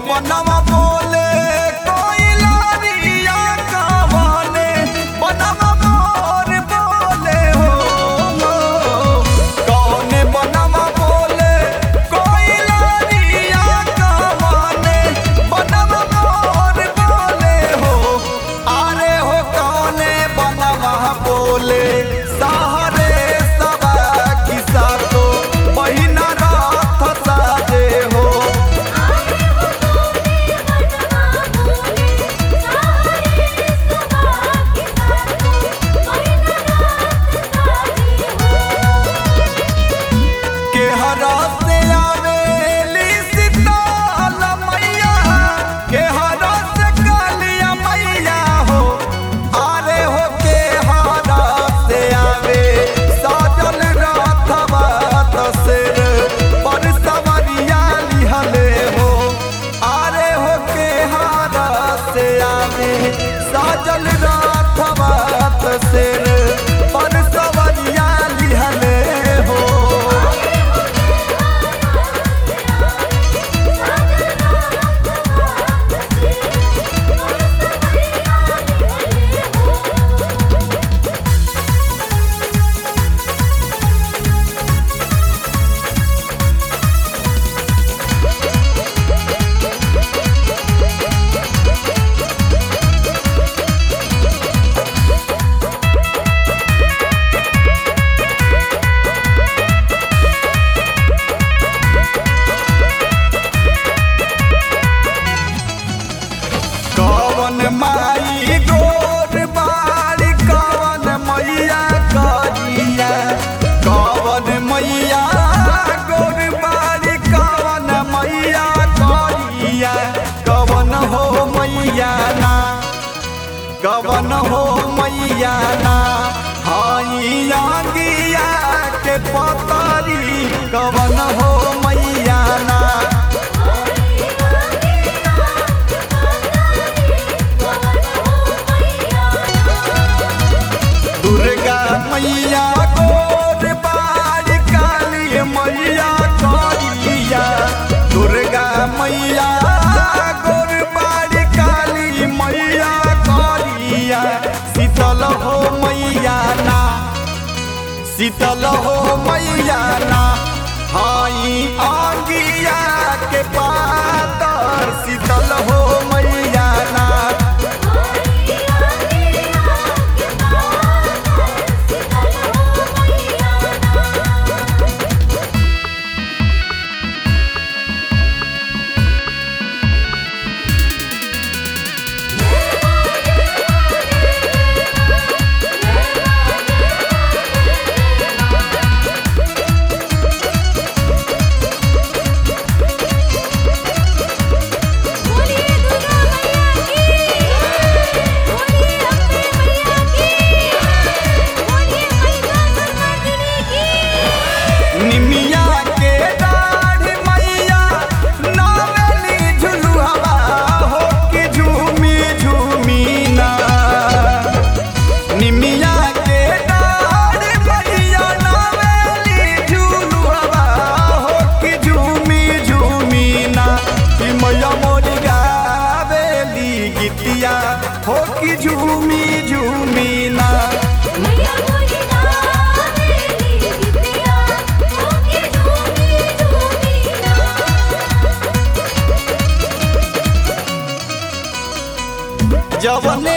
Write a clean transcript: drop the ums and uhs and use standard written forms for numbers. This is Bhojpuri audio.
बनवा बोले कोई लारिया कवने बनवा मोर बोले हो कौने बनवा बोले कोई लारिया कवने बनवा मोर बोले हो अरे हो कौने बनवा बोले सहारे सबा किसा तो महीना रात साजे हो के हरा से आवेली सीताल मैया के हरा से कालिया मैया हो अरे हो के हरा से आवे साजल राथवा तसेर पर सवरिया लिहले हो अरे हो के हरा से आवे साजल राथवा तसेर पर सवरिया लिहले हो कवन माई गोर बारी कवन मैया करिया कवन मैया गोर बारी कवन मैया करिया कवन हो मैया ना कवन हो मैया ना हाई आगिया के पतरी कवन हो मैया ना दुर्गा मैया गोर बारी काली मैया करिया दुर्गा मैया गोर बारी काली मैया करिया शीतल हो मैया ना शीतल हो मैया ना हाई आगिया के पातर शीतल हो मैया ना निमिया के दाढ़ मैया नावेली झुलुहवा हो कि झूमी झूमी ना निमिया के दाढ़ मैया नावेली झुलुहवा हो कि झूमी झूमी ना कि मैया मोरी गावेली गीतिया हो कि झूमी झूमी ना जवने